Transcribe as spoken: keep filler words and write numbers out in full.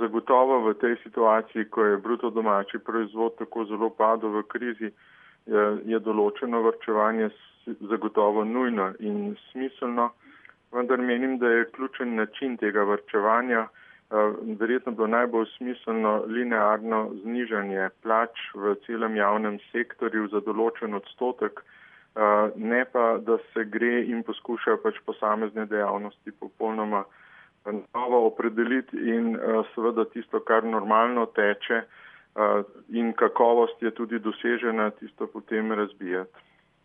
zagotovo v tej situaciji, ko je bruto domači proizvod tako zelo padel v krizi, je, je določeno varčevanje zagotovo nujno in smiselno, vendar menim, da je ključen način tega varčevanja verjetno bilo najbolj smiselno linearno znižanje plač v celem javnem sektorju za določen odstotek, ne pa, da se gre in poskuša pač posamezne dejavnosti popolnoma novo opredeliti in seveda tisto, kar normalno teče in kakovost je tudi dosežena, tisto potem razbijati.